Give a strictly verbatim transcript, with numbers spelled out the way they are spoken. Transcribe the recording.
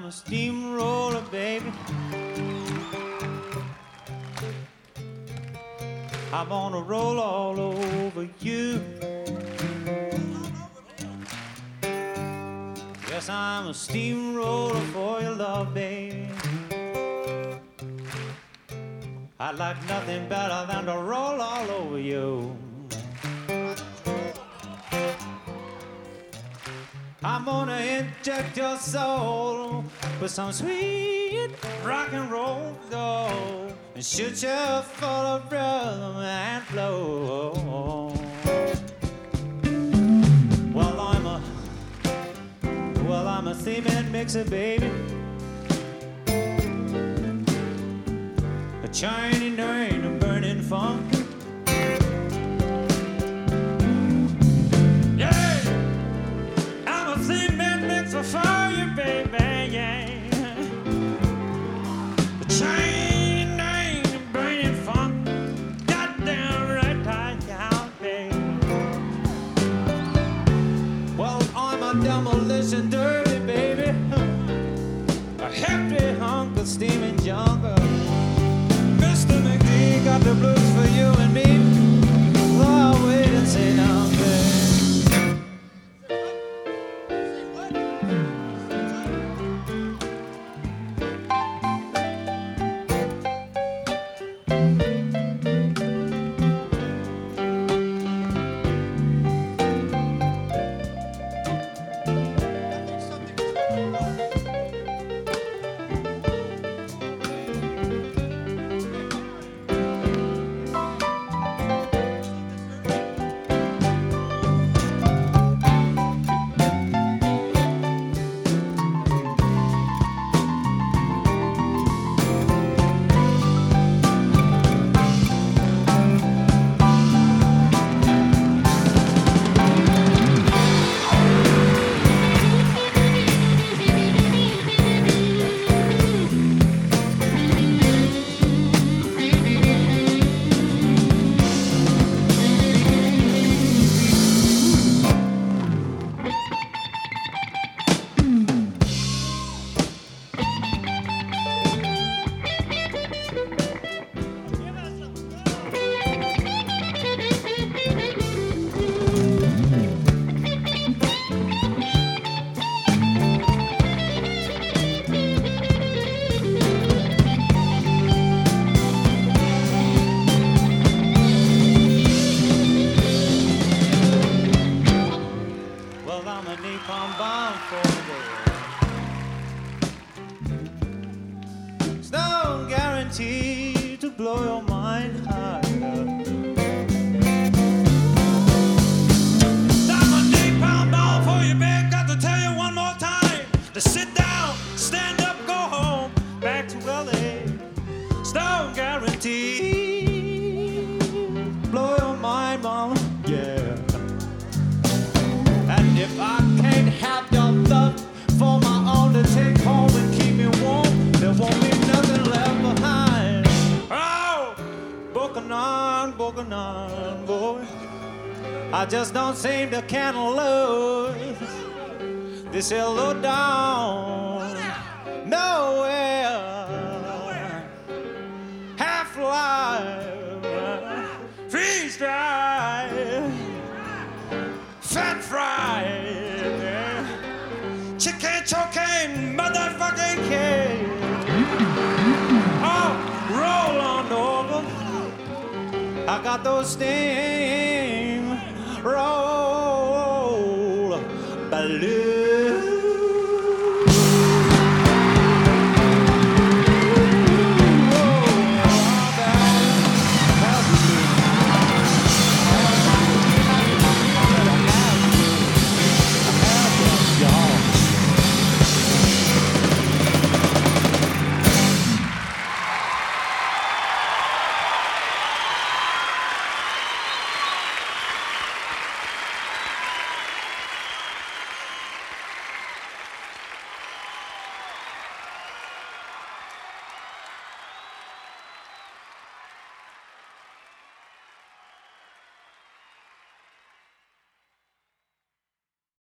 a steamroller, baby. I'm gonna roll all over you. Yes, I'm a steamroller for your love, baby. I'd like nothing better than to roll all over you. I'm gonna inject your soul with some sweet rock and roll gold and shoot you full of rhythm and flow. Well, I'm a, well, I'm a cement mixer, baby. A Chinese name, a burning funk. For fire, baby, yeah. The chain name burning funk, goddamn right, down, baby. Well, I'm a demolition dirty, baby. A hefty hunk of steaming jungle. Mister McGee got the blues for you and me. Oh, wait and sit down, baby. To blow your mind higher. I'm a napalm ball for you, babe. Got to tell you one more time to sit down, stand up, go home, back to L A. Stone guarantee, blow your mind, mama, yeah. And if I can't have your love for my own to take home and keep me warm, there won't be nothing left behind. Bocanon, Bocanon, boy, I just don't seem to can lose this here low down nowhere, half life, freeze drive, fat fried, chicken choking, motherfucking cake. Oh, roll on over. I got those things